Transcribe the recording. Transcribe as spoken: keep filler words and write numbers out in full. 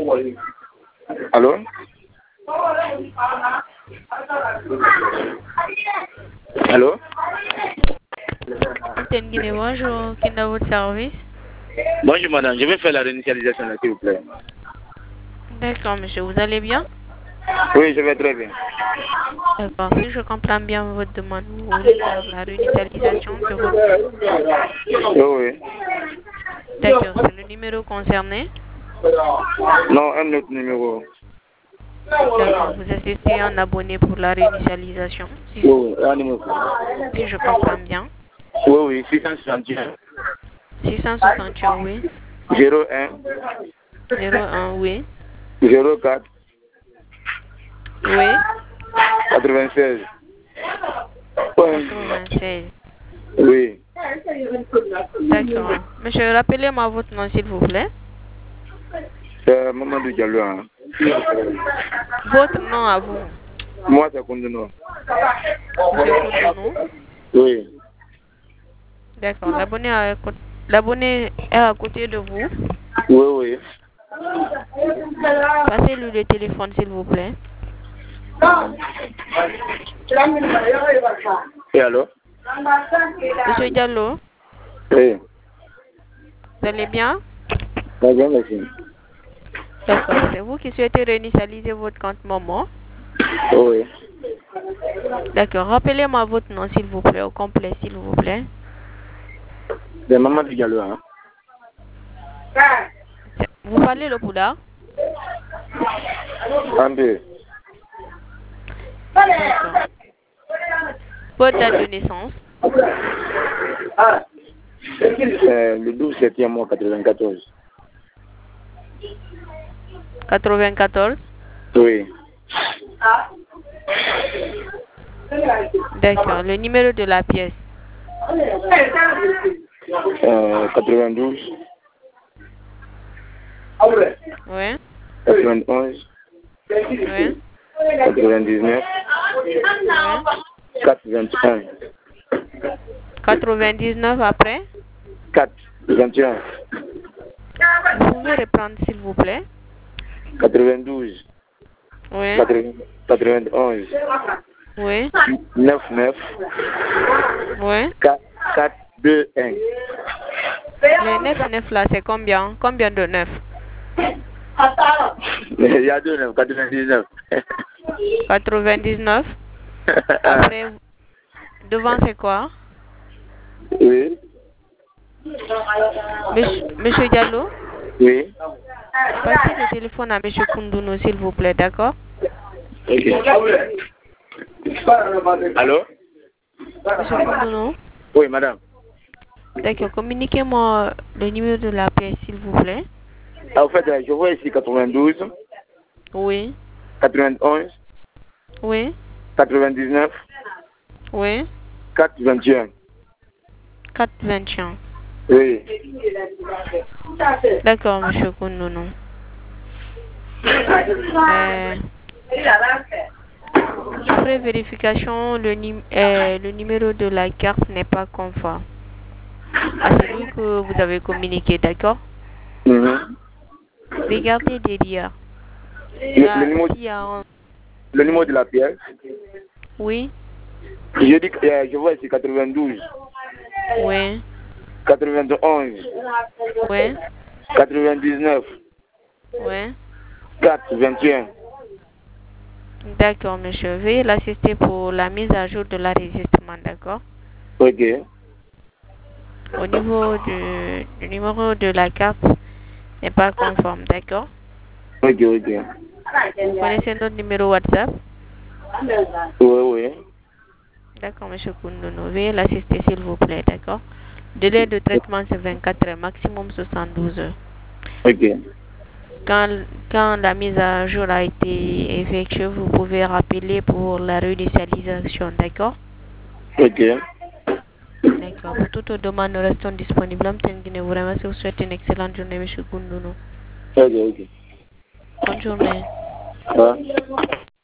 Allô? Allô? Antenne Guinée, bonjour, qui est dans votre service? Bonjour madame, je vais faire la réinitialisation là, s'il vous plaît. D'accord, monsieur, vous allez bien? Oui, je vais très bien. D'accord, si je comprends bien votre demande, vous voulez faire la réinitialisation de votre... Oui, oui. D'accord, c'est le numéro concerné? Non, un autre numéro. D'accord, vous assistez un abonné pour la réinitialisation, si, Oui, oui, un numéro. si je comprends bien. Oui, oui, six cent soixante et un. six cent soixante et un, oui. zéro un. zéro un, oui. zéro quatre. Oui. quatre-vingt-seize. quatre-vingt-seize. Oui. D'accord. Monsieur, rappelez-moi votre nom, s'il vous plaît. C'est Mamadou Diallo. Hein. Votre nom à vous. Moi, c'est Kondouno. Monsieur Koundonou. Oui. D'accord. L'abonné à- l'abonné est à côté de vous. Oui, oui. Passez-lui le téléphone, s'il vous plaît. Et allô? Monsieur Diallo, Oui. vous allez bien? Très bien, merci. D'accord. C'est vous qui souhaitez réinitialiser votre compte Momo? Oui. D'accord. Rappelez-moi votre nom, s'il vous plaît, au complet, s'il vous plaît. C'est Mamadou Diallo. Hein. Vous parlez le Poula? Un peu. D'accord. Votre date de naissance? Euh, le douze septième mois quatre-vingt-quatorze. quatre-vingt-quatorze? Oui. D'accord. Le numéro de la pièce? Euh, quatre-vingt-douze. Oui. quatre-vingt-onze. Oui. quatre-vingt-dix-neuf. Oui. quatre-vingt-un. quatre-vingt-dix-neuf après? quatre. vingt et un. Vous pouvez reprendre, s'il vous plaît? quatre-vingt-douze. Oui. quatre-vingt-onze. Oui. neuf neuf. Oui. quatre, quatre, deux, un. Le neuf neuf là, c'est combien? Combien de neuf? Il y a deux neuf, quatre-vingt-dix-neuf. quatre-vingt-dix-neuf. Après, devant c'est quoi? Oui. Monsieur, Monsieur Diallo, Oui. passez le téléphone à Monsieur Koundounou, s'il vous plaît, d'accord? Ok. Allô? Monsieur Koundounou? Oui, madame. D'accord, communiquez-moi le numéro de la pièce, s'il vous plaît. Ah, en fait, je vois ici quatre-vingt-douze, Oui. quatre-vingt-onze, Oui. quatre-vingt-dix-neuf, Oui. quatre, vingt et un. quatre vingt et un. Oui. D'accord, Monsieur Koundounou. Euh, après vérification, le, nim euh, le numéro de la carte n'est pas conforme à celui que vous avez communiqué, d'accord? Mhm. Regardez derrière. Le, Là, le, numéro, s'il y a un... le numéro de la pièce. Oui. Je dis que euh, je vois ici quatre-vingt-douze, Oui. quatre-vingt-onze, Oui. quatre-vingt-dix-neuf, Oui. quatre, vingt et un. D'accord, monsieur. Veuillez l'assister pour la mise à jour de l'enregistrement, d'accord? Ok. Au niveau du, du numéro de la carte n'est pas conforme, d'accord? Ok, ok. Vous connaissez notre numéro WhatsApp? Oui, oui. D'accord, monsieur Koundounou. Veuillez l'assister, s'il vous plaît, d'accord? Délai de traitement, c'est vingt-quatre heures, maximum soixante-douze heures. Ok. Quand, quand la mise à jour a été effectuée, vous pouvez rappeler pour la réinitialisation, d'accord? Ok. D'accord. Pour toute demande, nous restons disponibles. Je vous remercie. Je vous souhaite une excellente journée, monsieur Koundounou. Ok, ok. Bonne journée. Ouais.